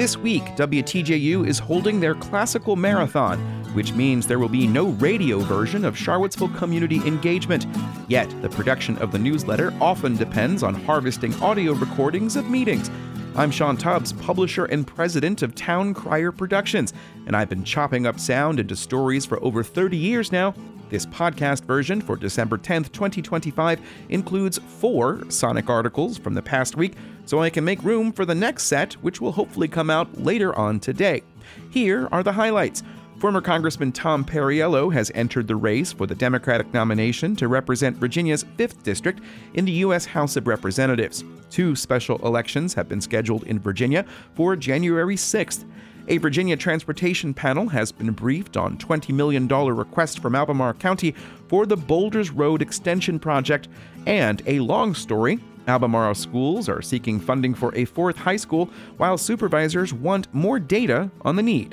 This week, WTJU is holding their classical marathon, which means there will be no radio version of Charlottesville Community Engagement. Yet, the production of the newsletter often depends on harvesting audio recordings of meetings. I'm Sean Tubbs, publisher and president of Town Crier Productions, and I've been chopping up sound into stories for over 30 years now. This podcast version for December 10th, 2025 includes 4 Sonic articles from the past week, so I can make room for the next set, which will hopefully come out later on today. Here are the highlights. Former Congressman Tom Perriello has entered the race for the Democratic nomination to represent Virginia's 5th District in the U.S. House of Representatives. 2 special elections have been scheduled in Virginia for January 6th. A Virginia transportation panel has been briefed on $20 million request from Albemarle County for the Boulders Road Extension Project. And a long story, Albemarle schools are seeking funding for a 4th high school, while supervisors want more data on the need.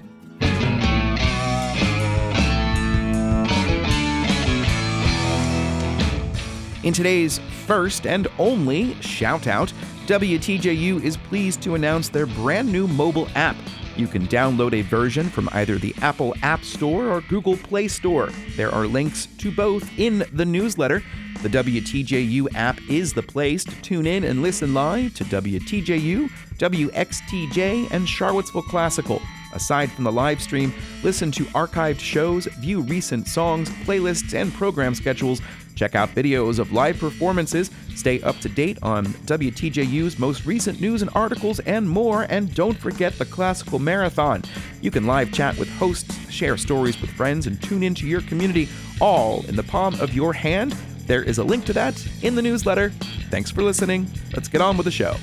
In today's first and only shout-out, WTJU is pleased to announce their brand new mobile app. You can download a version from either the Apple App Store or Google Play Store. There are links to both in the newsletter. The WTJU app is the place to tune in and listen live to WTJU, WXTJ, and Charlottesville Classical. Aside from the live stream, listen to archived shows, view recent songs, playlists, and program schedules, check out videos of live performances, stay up to date on WTJU's most recent news and articles, and more, and don't forget the Classical Marathon. You can live chat with hosts, share stories with friends, and tune into your community, all in the palm of your hand. There is a link to that in the newsletter. Thanks for listening. Let's get on with the show.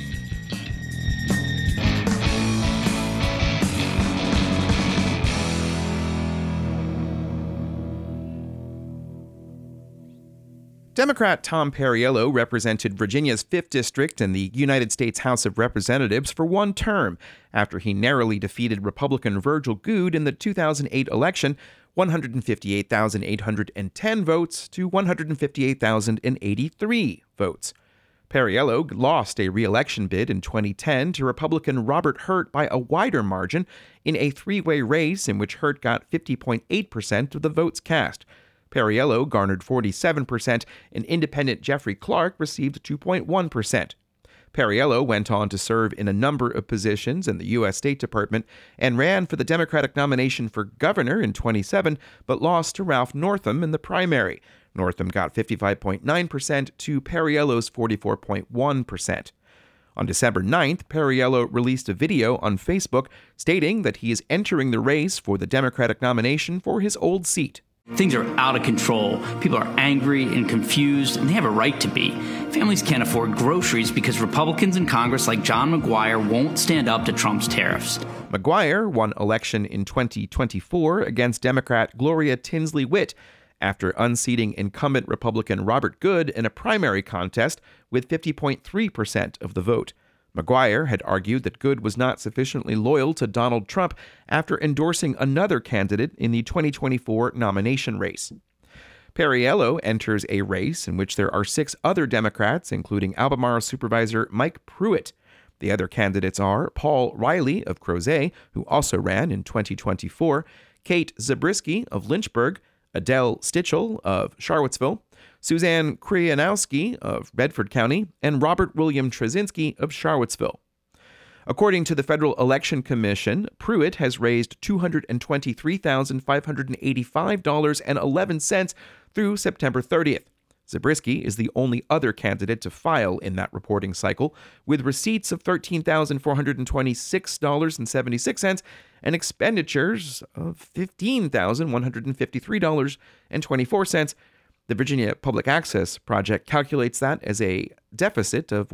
Democrat Tom Perriello represented Virginia's 5th District in the United States House of Representatives for 1 term, after he narrowly defeated Republican Virgil Goode in the 2008 election, 158,810 votes to 158,083 votes. Perriello lost a re-election bid in 2010 to Republican Robert Hurt by a wider margin in a 3-way race in which Hurt got 50.8% of the votes cast. Perriello garnered 47%, and independent Jeffrey Clark received 2.1%. Perriello went on to serve in a number of positions in the U.S. State Department and ran for the Democratic nomination for governor in 2017, but lost to Ralph Northam in the primary. Northam got 55.9% to Perriello's 44.1%. On December 9th, Perriello released a video on Facebook stating that he is entering the race for the Democratic nomination for his old seat. Things are out of control. People are angry and confused, and they have a right to be. Families can't afford groceries because Republicans in Congress like John McGuire won't stand up to Trump's tariffs. McGuire won election in 2024 against Democrat Gloria Tinsley Witt after unseating incumbent Republican Robert Goode in a primary contest with 50.3% of the vote. McGuire had argued that Goode was not sufficiently loyal to Donald Trump after endorsing another candidate in the 2024 nomination race. Perriello enters a race in which there are 6 other Democrats, including Albemarle Supervisor Mike Pruitt. The other candidates are Paul Riley of Crozet, who also ran in 2024, Kate Zabriskie of Lynchburg, Adele Stitchell of Charlottesville, Suzanne Krianowski of Bedford County, and Robert William Trzynski of Charlottesville. According to the Federal Election Commission, Pruitt has raised $223,585.11 through September 30th. Zabriskie is the only other candidate to file in that reporting cycle, with receipts of $13,426.76 and expenditures of $15,153.24. The Virginia Public Access Project calculates that as a deficit of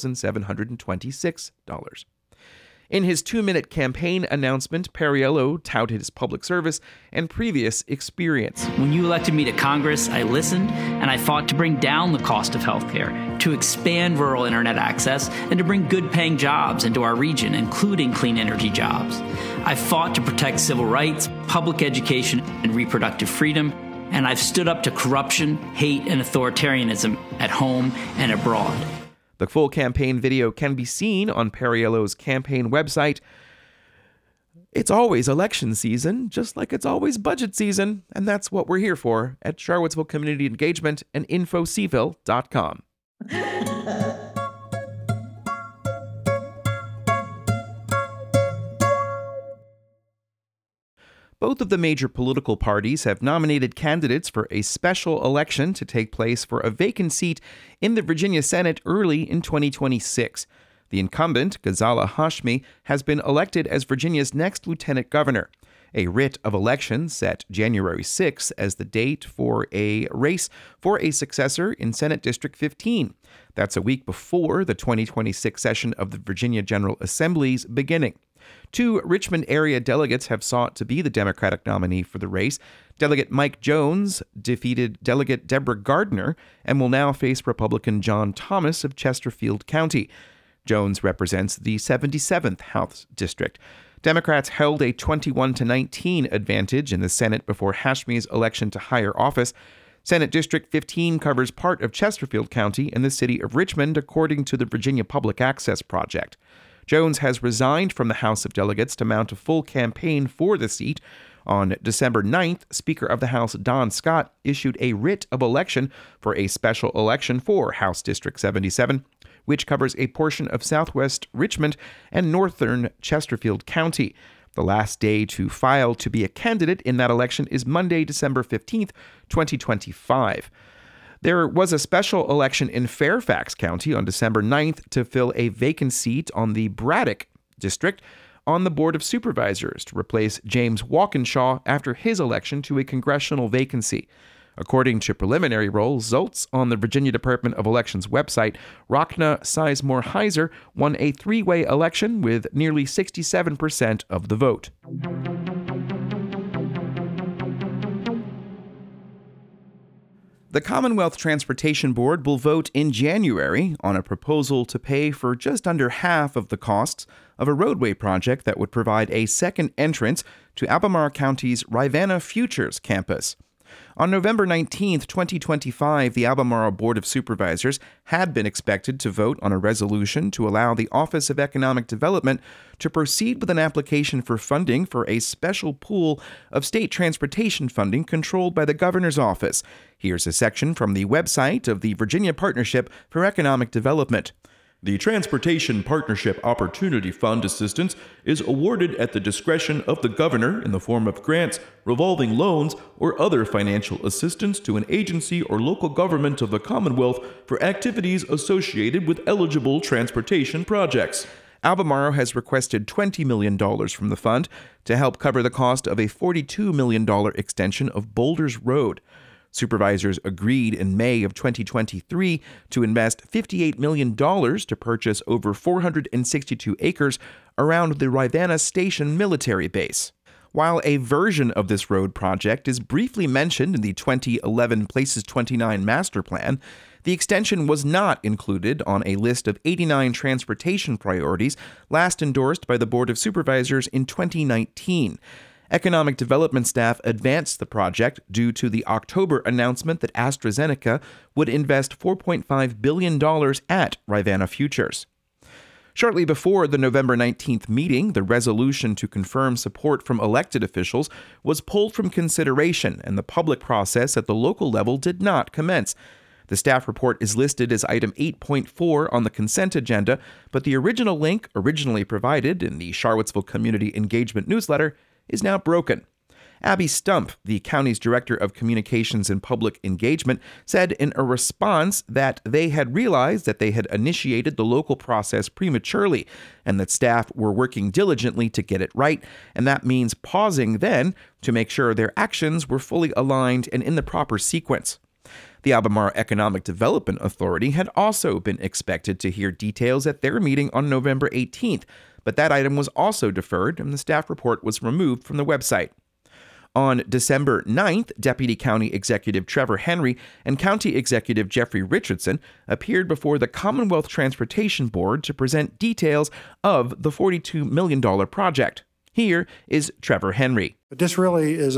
$1,726. In his 2-minute campaign announcement, Perriello touted his public service and previous experience. When you elected me to Congress, I listened and I fought to bring down the cost of health care, to expand rural internet access, and to bring good-paying jobs into our region, including clean energy jobs. I fought to protect civil rights, public education, and reproductive freedom, and I've stood up to corruption, hate, and authoritarianism at home and abroad. The full campaign video can be seen on Perriello's campaign website. It's always election season, just like it's always budget season, and that's what we're here for at Charlottesville Community Engagement and InfoSeville.com. Both of the major political parties have nominated candidates for a special election to take place for a vacant seat in the Virginia Senate early in 2026. The incumbent, Ghazala Hashmi, has been elected as Virginia's next lieutenant governor. A writ of election set January 6 as the date for a race for a successor in Senate District 15. That's a week before the 2026 session of the Virginia General Assembly's beginning. 2 Richmond area delegates have sought to be the Democratic nominee for the race. Delegate Mike Jones defeated Delegate Deborah Gardner and will now face Republican John Thomas of Chesterfield County. Jones represents the 77th House District. Democrats held a 21-19 advantage in the Senate before Hashmi's election to higher office. Senate District 15 covers part of Chesterfield County and the city of Richmond, according to the Virginia Public Access Project. Jones has resigned from the House of Delegates to mount a full campaign for the seat. On December 9th, Speaker of the House Don Scott issued a writ of election for a special election for House District 77, which covers a portion of southwest Richmond and northern Chesterfield County. The last day to file to be a candidate in that election is Monday, December 15th, 2025. There was a special election in Fairfax County on December 9th to fill a vacant seat on the Braddock District on the Board of Supervisors to replace James Walkinshaw after his election to a congressional vacancy. According to preliminary results on the Virginia Department of Elections website, Rachna Sizemore Heiser won a 3-way election with nearly 67% of the vote. The Commonwealth Transportation Board will vote in January on a proposal to pay for just under half of the costs of a roadway project that would provide a second entrance to Albemarle County's Rivanna Futures campus. On November 19, 2025, the Albemarle Board of Supervisors had been expected to vote on a resolution to allow the Office of Economic Development to proceed with an application for funding for a special pool of state transportation funding controlled by the governor's office. Here's a section from the website of the Virginia Partnership for Economic Development. The Transportation Partnership Opportunity Fund assistance is awarded at the discretion of the governor in the form of grants, revolving loans, or other financial assistance to an agency or local government of the Commonwealth for activities associated with eligible transportation projects. Albemarle has requested $20 million from the fund to help cover the cost of a $42 million extension of Boulders Road. Supervisors agreed in May of 2023 to invest $58 million to purchase over 462 acres around the Rivanna Station military base. While a version of this road project is briefly mentioned in the 2011 Places 29 Master Plan, the extension was not included on a list of 89 transportation priorities last endorsed by the Board of Supervisors in 2019. Economic development staff advanced the project due to the October announcement that AstraZeneca would invest $4.5 billion at Rivanna Futures. Shortly before the November 19th meeting, the resolution to confirm support from elected officials was pulled from consideration, and the public process at the local level did not commence. The staff report is listed as item 8.4 on the consent agenda, but the original link, originally provided in the Charlottesville Community Engagement newsletter, is now broken. Abby Stump, the county's director of communications and public engagement, said in a response that they had realized that they had initiated the local process prematurely and that staff were working diligently to get it right, and that means pausing then to make sure their actions were fully aligned and in the proper sequence. The Albemarle Economic Development Authority had also been expected to hear details at their meeting on November 18th, but that item was also deferred and the staff report was removed from the website. On December 9th, Deputy County Executive Trevor Henry and County Executive Jeffrey Richardson appeared before the Commonwealth Transportation Board to present details of the $42 million project. Here is Trevor Henry. But this really is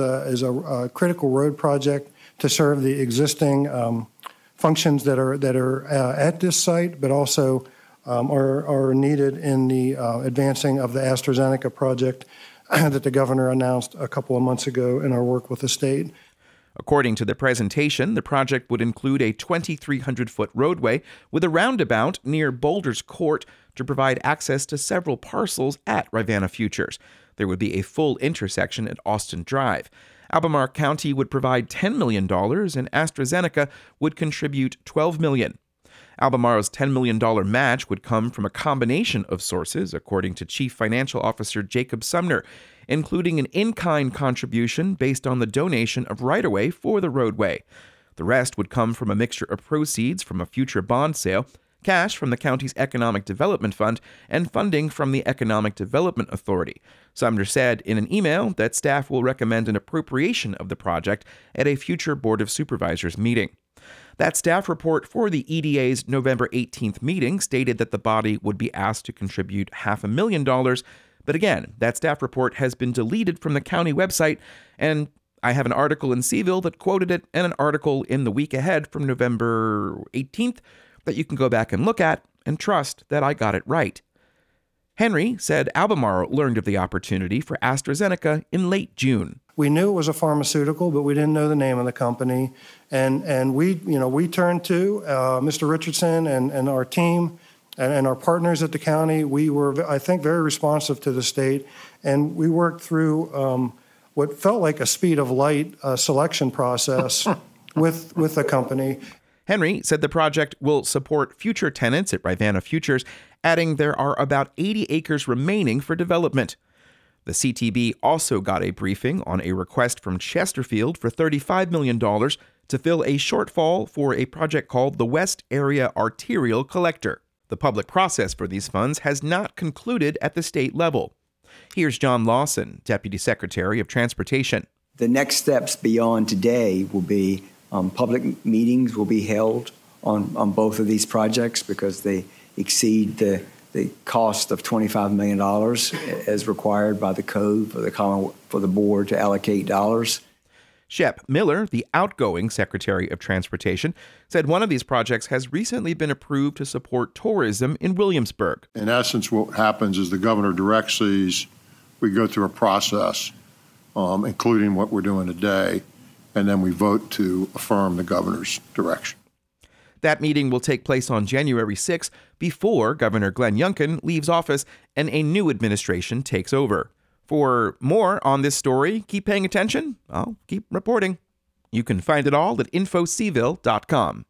a critical road project to serve the existing functions that are at this site, but also are needed in the advancing of the AstraZeneca project that the governor announced a couple of months ago in our work with the state. According to the presentation, the project would include a 2,300-foot roadway with a roundabout near Boulders Court to provide access to several parcels at Rivanna Futures. There would be a full intersection at Austin Drive. Albemarle County would provide $10 million, and AstraZeneca would contribute $12 million. Albemarle's $10 million match would come from a combination of sources, according to Chief Financial Officer Jacob Sumner, including an in-kind contribution based on the donation of right-of-way for the roadway. The rest would come from a mixture of proceeds from a future bond sale, cash from the county's Economic Development Fund, and funding from the Economic Development Authority. Sumner said in an email that staff will recommend an appropriation of the project at a future Board of Supervisors meeting. That staff report for the EDA's November 18th meeting stated that the body would be asked to contribute $500,000, but again, that staff report has been deleted from the county website, and I have an article in Seaville that quoted it and an article in the week ahead from November 18th that you can go back and look at and trust that I got it right. Henry said Albemarle learned of the opportunity for AstraZeneca in late June. We knew it was a pharmaceutical, but we didn't know the name of the company. And we turned to Mr. Richardson and our team and our partners at the county. We were, I think, very responsive to the state, and we worked through what felt like a speed of light selection process with the company. Henry said the project will support future tenants at Rivanna Futures, adding there are about 80 acres remaining for development. The CTB also got a briefing on a request from Chesterfield for $35 million to fill a shortfall for a project called the West Area Arterial Collector. The public process for these funds has not concluded at the state level. Here's John Lawson, Deputy Secretary of Transportation. The next steps beyond today will be public meetings will be held on both of these projects because they exceed the cost of $25 million as required by the code for the board to allocate dollars. Shep Miller, the outgoing Secretary of Transportation, said one of these projects has recently been approved to support tourism in Williamsburg. In essence, what happens is the governor directs these. We go through a process, including what we're doing today, and then we vote to affirm the governor's direction. That meeting will take place on January 6th before Governor Glenn Youngkin leaves office and a new administration takes over. For more on this story, keep paying attention. I'll keep reporting. You can find it all at infoseville.com.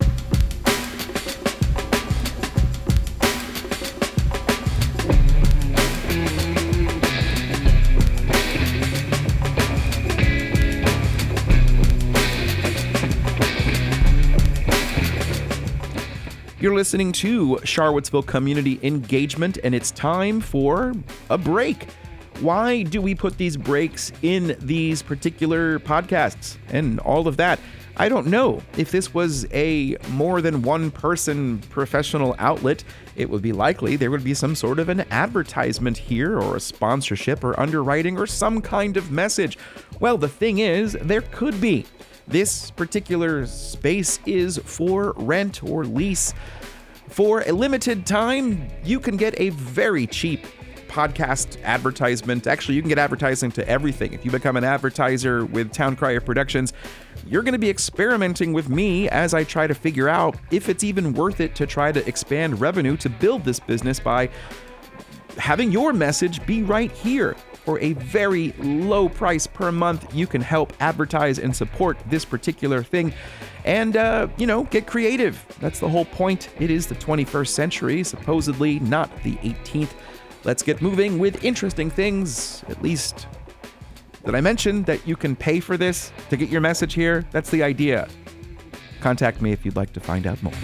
You're listening to Charlottesville Community Engagement, and it's time for a break. Why do we put these breaks in these particular podcasts and all of that? I don't know. If this was a more than one person professional outlet, it would be likely there would be some sort of an advertisement here or a sponsorship or underwriting or some kind of message. Well, the thing is, there could be. This particular space is for rent or lease. For a limited time, you can get a very cheap podcast advertisement. Actually, you can get advertising to everything. If you become an advertiser with Town Crier Productions, you're going to be experimenting with me as I try to figure out if it's even worth it to try to expand revenue to build this business by having your message be right here. For a very low price per month, you can help advertise and support this particular thing and, get creative. That's the whole point. It is the 21st century, supposedly not the 18th. Let's get moving with interesting things, at least that I mentioned that you can pay for this to get your message here. That's the idea. Contact me if you'd like to find out more.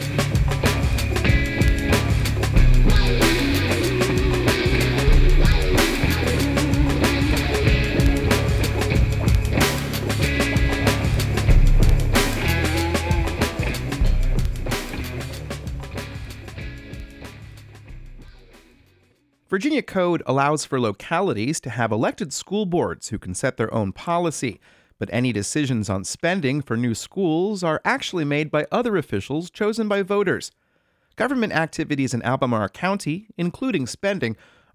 Virginia Code allows for localities to have elected school boards who can set their own policy, but any decisions on spending for new schools are actually made by other officials chosen by voters. Government activities in Albemarle County, including spending,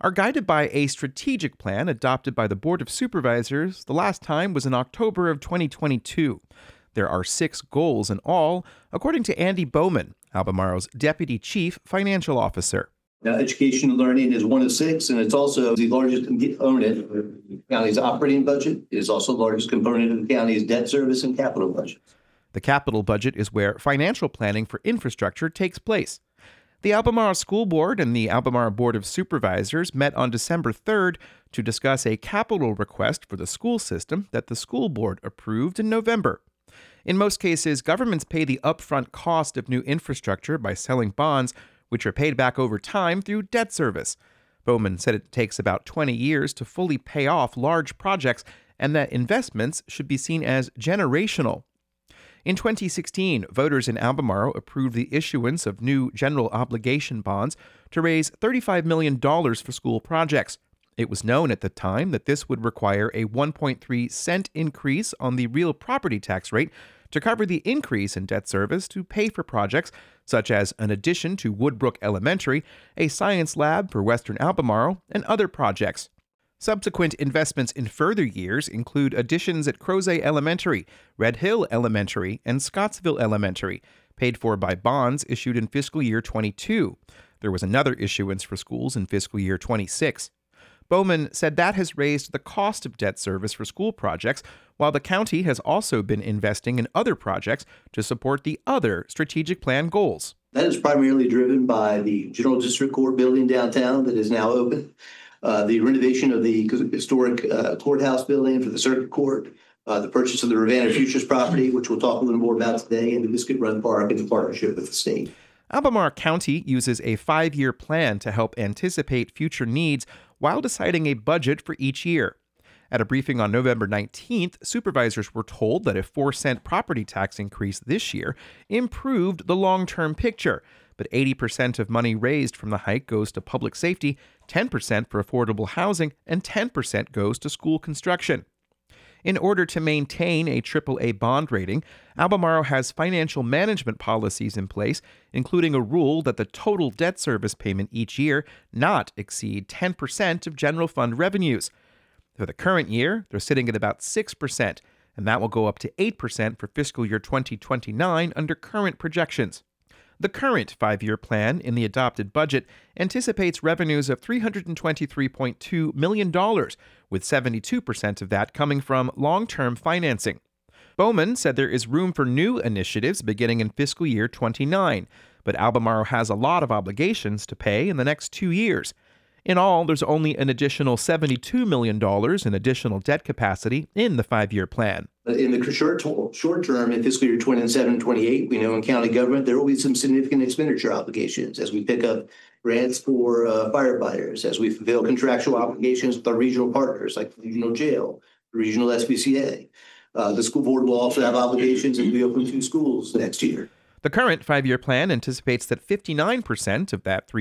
are guided by a strategic plan adopted by the Board of Supervisors. The last time was in October of 2022. There are 6 goals in all, according to Andy Bowman, Albemarle's Deputy Chief Financial Officer. Now, education and learning is one of 6, and it's also the largest component of the county's operating budget. It is also the largest component of the county's debt service and capital budget. The capital budget is where financial planning for infrastructure takes place. The Albemarle School Board and the Albemarle Board of Supervisors met on December 3rd to discuss a capital request for the school system that the school board approved in November. In most cases, governments pay the upfront cost of new infrastructure by selling bonds, which are paid back over time through debt service. Bowman said it takes about 20 years to fully pay off large projects and that investments should be seen as generational. In 2016, voters in Albemarle approved the issuance of new general obligation bonds to raise $35 million for school projects. It was known at the time that this would require a 1.3 cent increase on the real property tax rate to cover the increase in debt service to pay for projects such as an addition to Woodbrook Elementary, a science lab for Western Albemarle, and other projects. Subsequent investments in further years include additions at Crozet Elementary, Red Hill Elementary, and Scottsville Elementary, paid for by bonds issued in fiscal year 22. There was another issuance for schools in fiscal year 26. Bowman said that has raised the cost of debt service for school projects, while the county has also been investing in other projects to support the other strategic plan goals. That is primarily driven by the General District Court building downtown that is now open, the renovation of the historic courthouse building for the circuit court, the purchase of the Ravenna Futures property, which we'll talk a little more about today, and the Biscuit Run Park in partnership with the state. Albemarle County uses a 5-year plan to help anticipate future needs while deciding a budget for each year. At a briefing on November 19th, supervisors were told that a 4-cent property tax increase this year improved the long-term picture, but 80% of money raised from the hike goes to public safety, 10% for affordable housing, and 10% goes to school construction. In order to maintain a AAA bond rating, Albemarle has financial management policies in place, including a rule that the total debt service payment each year not exceed 10% of general fund revenues. For the current year, they're sitting at about 6%, and that will go up to 8% for fiscal year 2029 under current projections. The current 5-year plan in the adopted budget anticipates revenues of $323.2 million, with 72% of that coming from long-term financing. Bowman said there is room for new initiatives beginning in fiscal year 29, but Albemarle has a lot of obligations to pay in the next 2 years. In all, there's only an additional $72 million in additional debt capacity in the 5-year plan. In the short term, in fiscal year 27-28, we know in county government there will be some significant expenditure obligations as we pick up grants for firefighters, as we fulfill contractual obligations with our regional partners like the regional jail, the regional SPCA. The school board will also have obligations as we open 2 schools next year. The current 5-year plan anticipates that 59% of that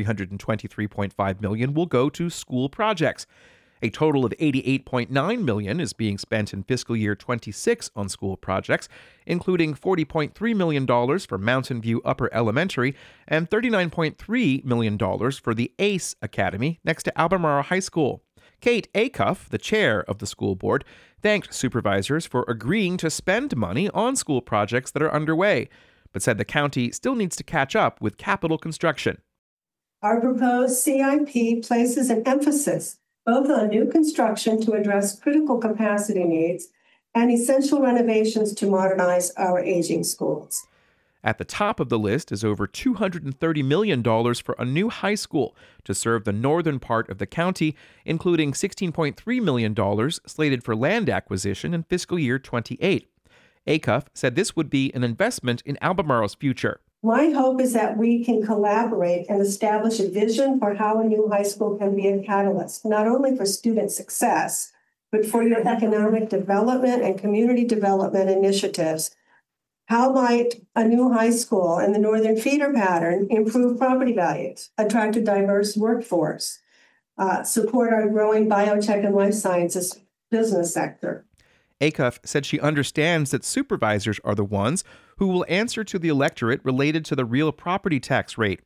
$323.5 million will go to school projects. A total of $88.9 million is being spent in fiscal year 26 on school projects, including $40.3 million for Mountain View Upper Elementary and $39.3 million for the ACE Academy next to Albemarle High School. Kate Acuff, the chair of the school board, thanked supervisors for agreeing to spend money on school projects that are underway, but said the county still needs to catch up with capital construction. Our proposed CIP places an emphasis both on new construction to address critical capacity needs and essential renovations to modernize our aging schools. At the top of the list is over $230 million for a new high school to serve the northern part of the county, including $16.3 million slated for land acquisition in fiscal year 28. Acuff said this would be an investment in Albemarle's future. My hope is that we can collaborate and establish a vision for how a new high school can be a catalyst, not only for student success, but for your economic development and community development initiatives. How might a new high school in the northern feeder pattern improve property values, attract a diverse workforce, support our growing biotech and life sciences business sector? Acuff said she understands that supervisors are the ones who will answer to the electorate related to the real property tax rate,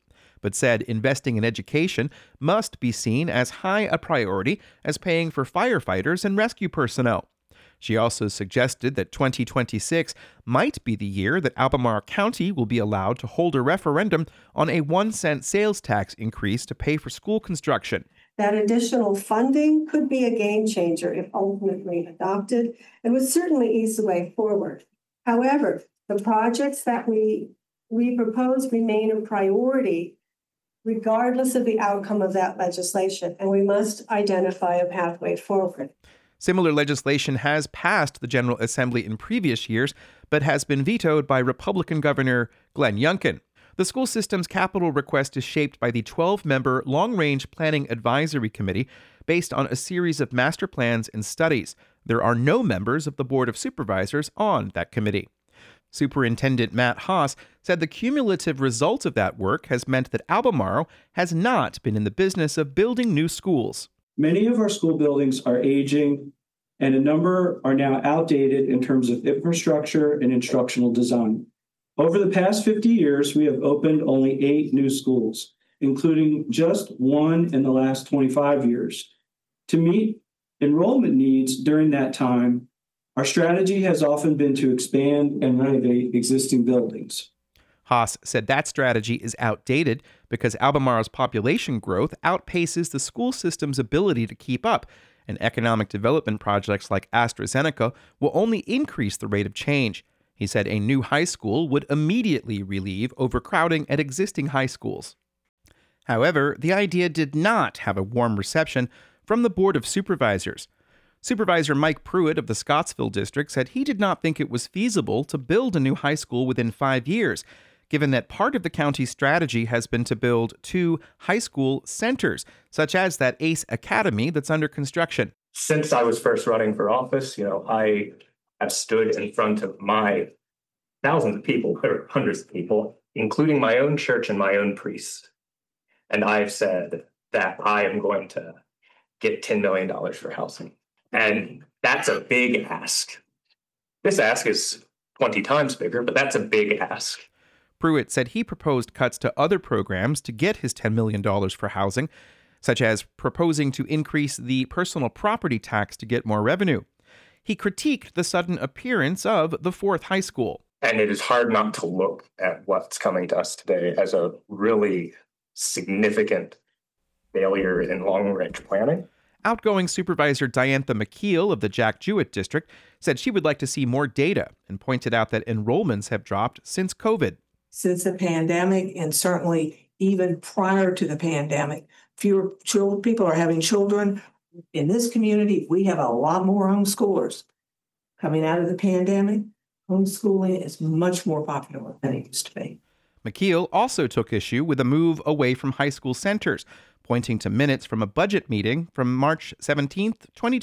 but said investing in education must be seen as high a priority as paying for firefighters and rescue personnel. She also suggested that 2026 might be the year that Albemarle County will be allowed to hold a referendum on a 1-cent sales tax increase to pay for school construction. That additional funding could be a game changer if ultimately adopted and would certainly ease the way forward. However, the projects that we propose remain a priority regardless of the outcome of that legislation, and we must identify a pathway forward. Similar legislation has passed the General Assembly in previous years, but has been vetoed by Republican Governor Glenn Youngkin. The school system's capital request is shaped by the 12-member Long-Range Planning Advisory Committee based on a series of master plans and studies. There are no members of the Board of Supervisors on that committee. Superintendent Matt Haas said the cumulative result of that work has meant that Albemarle has not been in the business of building new schools. Many of our school buildings are aging, and a number are now outdated in terms of infrastructure and instructional design. Over the past 50 years, we have opened only 8 new schools, including just 1 in the last 25 years. To meet enrollment needs during that time, our strategy has often been to expand and renovate existing buildings. Haas said that strategy is outdated because Albemarle's population growth outpaces the school system's ability to keep up, and economic development projects like AstraZeneca will only increase the rate of change. He said a new high school would immediately relieve overcrowding at existing high schools. However, the idea did not have a warm reception from the Board of Supervisors. Supervisor Mike Pruitt of the Scottsville District said he did not think it was feasible to build a new high school within 5 years, given that part of the county's strategy has been to build 2 high school centers, such as that ACE Academy that's under construction. Since I was first running for office, I have stood in front of my thousands of people, or hundreds of people, including my own church and my own priests. And I've said that I am going to get $10 million for housing. And that's a big ask. This ask is 20 times bigger, but that's a big ask. Pruitt said he proposed cuts to other programs to get his $10 million for housing, such as proposing to increase the personal property tax to get more revenue. He critiqued the sudden appearance of the 4th high school. And it is hard not to look at what's coming to us today as a really significant failure in long-range planning. Outgoing Supervisor Diantha McKeel of the Jack Jewett District said she would like to see more data and pointed out that enrollments have dropped since COVID. Since the pandemic, and certainly even prior to the pandemic, fewer people are having children. In this community, we have a lot more homeschoolers. Coming out of the pandemic, homeschooling is much more popular than it used to be. McKeel also took issue with a move away from high school centers, pointing to minutes from a budget meeting from March 17th,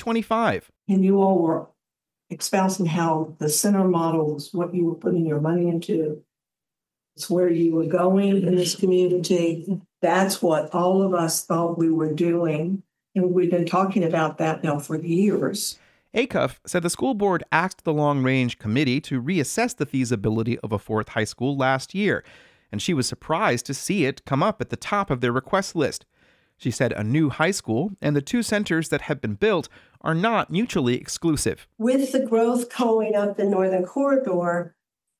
2025. And you all were espousing how the center model was what you were putting your money into. It's where you were going in this community. That's what all of us thought we were doing. And we've been talking about that now for years. Acuff said the school board asked the long-range committee to reassess the feasibility of a 4th high school last year, and she was surprised to see it come up at the top of their request list. She said a new high school and the 2 centers that have been built are not mutually exclusive. With the growth going up the Northern Corridor,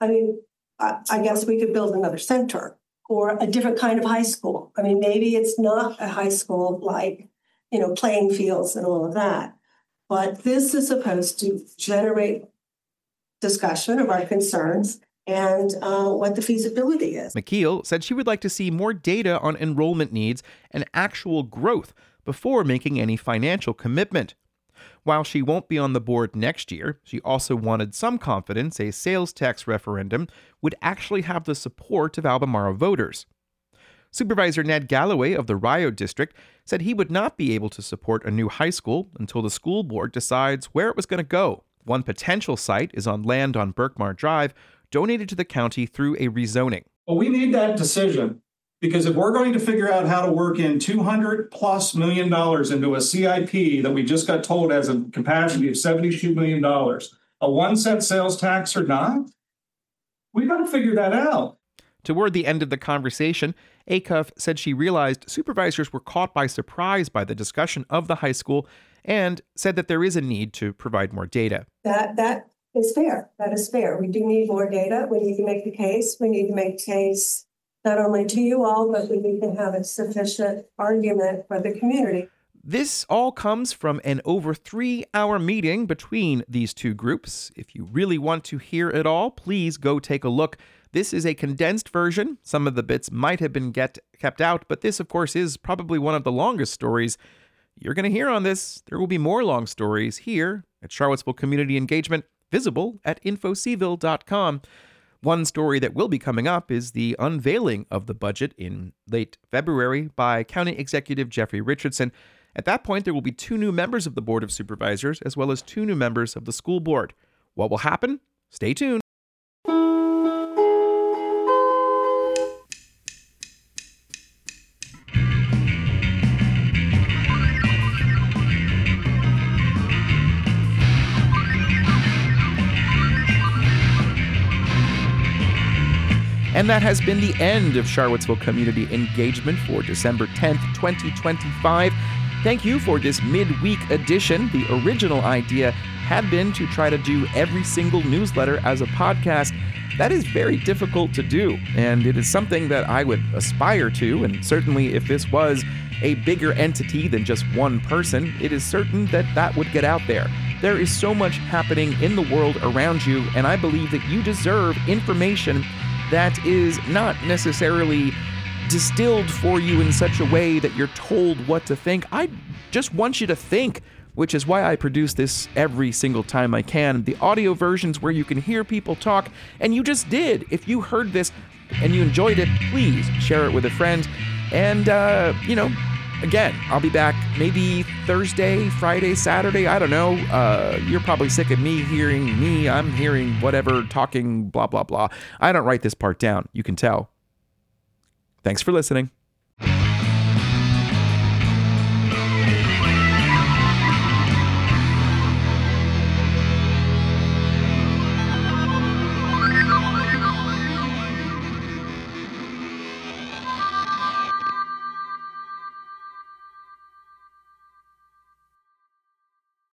I guess we could build another center or a different kind of high school. Maybe it's not a high school like, playing fields and all of that. But this is supposed to generate discussion of our concerns and what the feasibility is. McKeel said she would like to see more data on enrollment needs and actual growth before making any financial commitment. While she won't be on the board next year, she also wanted some confidence a sales tax referendum would actually have the support of Albemarle voters. Supervisor Ned Galloway of the Rio District said he would not be able to support a new high school until the school board decides where it was going to go. One potential site is on land on Berkmar Drive, donated to the county through a rezoning. Well, we need that decision because if we're going to figure out how to work in $200+ million into a CIP that we just got told has a capacity of $72 million, a 1-cent sales tax or not, we got to figure that out. Toward the end of the conversation, Acuff said she realized supervisors were caught by surprise by the discussion of the high school and said that there is a need to provide more data. That is fair. That is fair. We do need more data. We need to make the case. We need to make the case not only to you all, but we need to have a sufficient argument for the community. This all comes from an over 3-hour meeting between these two groups. If you really want to hear it all, please go take a look. This is a condensed version. Some of the bits might have been kept out, but this, of course, is probably one of the longest stories you're going to hear on this. There will be more long stories here at Charlottesville Community Engagement, visible at infocville.com. One story that will be coming up is the unveiling of the budget in late February by County Executive Jeffrey Richardson. At that point, there will be 2 new members of the Board of Supervisors, as well as 2 new members of the school board. What will happen? Stay tuned. And that has been the end of Charlottesville Community Engagement for December 10th, 2025. Thank you for this midweek edition. The original idea had been to try to do every single newsletter as a podcast. That is very difficult to do, and it is something that I would aspire to, and certainly if this was a bigger entity than just one person, it is certain that that would get out there. There is so much happening in the world around you, and I believe that you deserve information that is not necessarily distilled for you in such a way that you're told what to think. I just want you to think, which is why I produce this every single time I can. The audio versions where you can hear people talk, and you just did. If you heard this and you enjoyed it, please share it with a friend. And, again, I'll be back maybe Thursday, Friday, Saturday, I don't know. You're probably sick of me hearing me. I'm hearing whatever, talking, blah, blah, blah. I don't write this part down. You can tell. Thanks for listening.